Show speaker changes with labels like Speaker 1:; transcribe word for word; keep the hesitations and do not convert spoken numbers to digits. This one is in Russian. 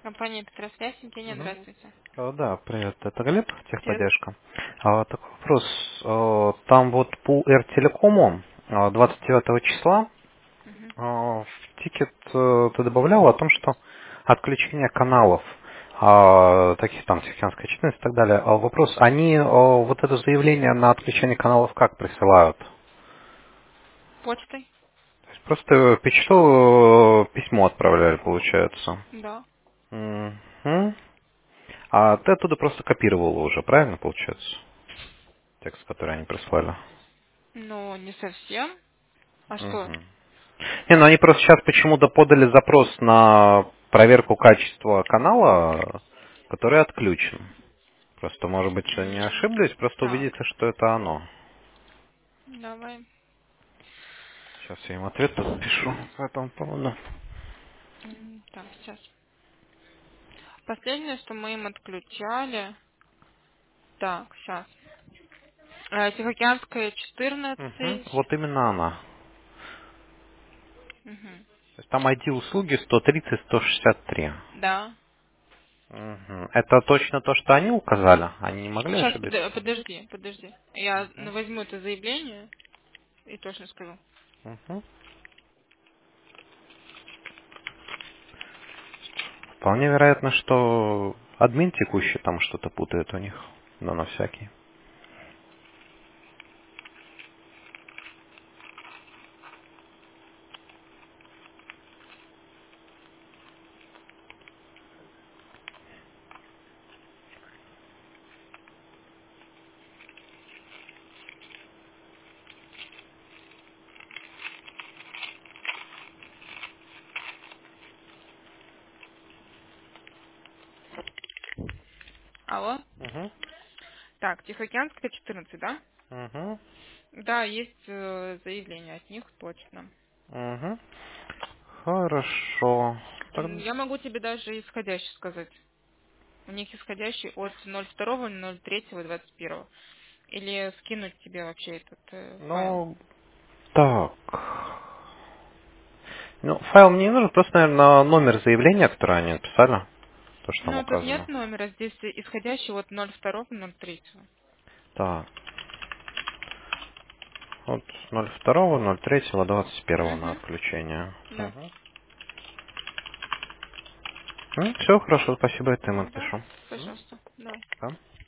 Speaker 1: Компания Петросвязь, Евгения,
Speaker 2: Мгм.
Speaker 1: здравствуйте.
Speaker 2: Э, Да, привет, это Глеб,
Speaker 1: Привет.
Speaker 2: техподдержка. А, такой вопрос. Э, Там вот по Р-телекому э, двадцать девятого числа
Speaker 1: Мгм.
Speaker 2: э, в тикет э, ты добавлял о том, что отключение каналов, а, таких там Тихоокеанская четырнадцать и так далее. А вопрос, они э, вот это заявление на отключение каналов как присылают? То
Speaker 1: Почтой?
Speaker 2: есть просто почту э, письмо отправляли, получается.
Speaker 1: Да.
Speaker 2: Мгм. А ты оттуда просто копировала уже, правильно получается? Текст, который они прислали.
Speaker 1: Ну, не совсем. А что?
Speaker 2: Мгм. Не, ну они просто сейчас почему-то подали запрос на проверку качества канала, который отключен. Просто, может быть, не
Speaker 1: М,
Speaker 2: ошиблись, просто
Speaker 1: Так,
Speaker 2: убедиться, что это оно.
Speaker 1: давай.
Speaker 2: Сейчас я им ответ тут пишу по этому поводу.
Speaker 1: М, Так, сейчас. Последнее, что мы им отключали. Так, сейчас. Тихоокеанская
Speaker 2: Мгм.
Speaker 1: четырнадцать.
Speaker 2: Вот именно она.
Speaker 1: Мгм.
Speaker 2: То есть там ай ди услуги сто тридцать сто шестьдесят три.
Speaker 1: Да.
Speaker 2: Мгм. Это точно то, что они указали? Они не могли
Speaker 1: Сейчас,
Speaker 2: ошибиться?
Speaker 1: подожди, подожди. Я ну, возьму это заявление и точно скажу.
Speaker 2: Мгм. Вполне вероятно, что админ текущий там что-то путает у них, но на всякий.
Speaker 1: Алло?
Speaker 2: Угу.
Speaker 1: Так, Тихоокеанская четырнадцать, да?
Speaker 2: Угу.
Speaker 1: Да, есть э, заявление от них, точно.
Speaker 2: Угу. Хорошо.
Speaker 1: М,
Speaker 2: Тогда-
Speaker 1: Я могу тебе даже исходящий сказать. У них исходящий от ноль второго ноль третьего двадцать первого. Или скинуть тебе вообще этот э, файл.
Speaker 2: Ну, так. Ну, файл мне не нужен, просто, наверное, номер заявления, которое они написали, то, что там
Speaker 1: Ну, тут нет
Speaker 2: указано.
Speaker 1: номера, здесь исходящий от ноль второго ноль третьего.
Speaker 2: Так, вот ноль второго ноль третьего двадцать первого на
Speaker 1: Угу.
Speaker 2: отключение.
Speaker 1: Да.
Speaker 2: Угу. Ну, все, хорошо, спасибо, это я им
Speaker 1: Да,
Speaker 2: отпишу.
Speaker 1: пожалуйста. Да.
Speaker 2: Да?